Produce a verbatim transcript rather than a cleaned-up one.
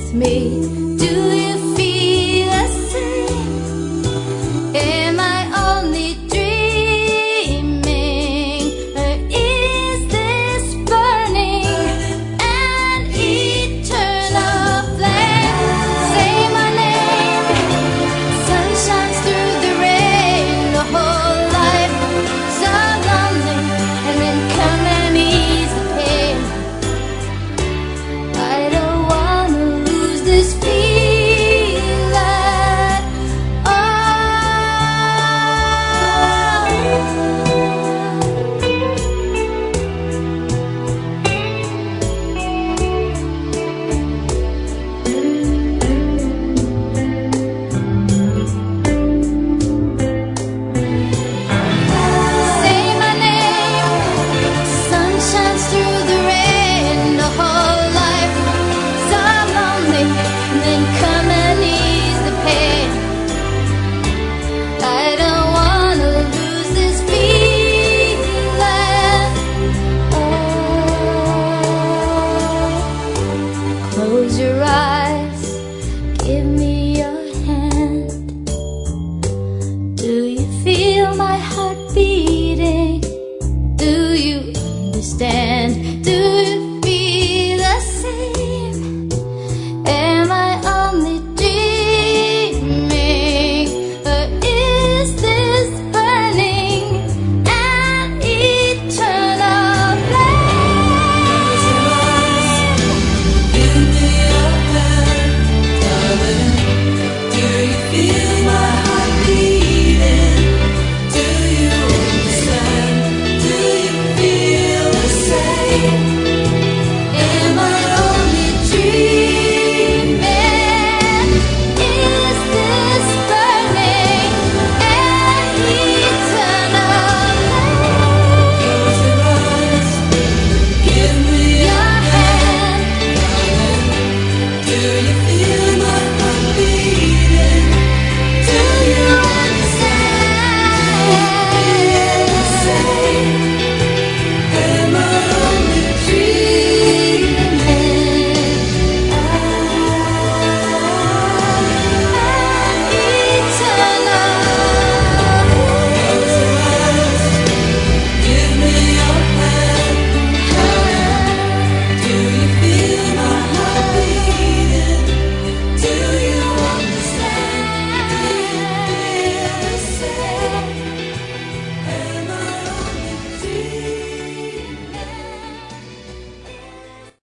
with me. Do you feel the same? Am I only dreaming, or is this burning an eternal flame? Say my name. Sun shines through the rain. The whole life so lonely, and then come and ease the pain. I don't wanna lose this feeling. Oh, say my name. Sun shines through the rain. The whole life so lonely, and then come and ease the pain. I don't wanna lose this feeling. Oh, close your eyes, give me your hand. Do you feel my heart beating? Do you understand? Do you feel the same? Am I only dreaming, or is this burning an eternal flame? Give me your hand, darling. Do you feel my heart beating? Do you understand? Do you feel the same? Am I only dreaming? Is this burning an eternal flame? Close your eyes. Give me Your hand. Do you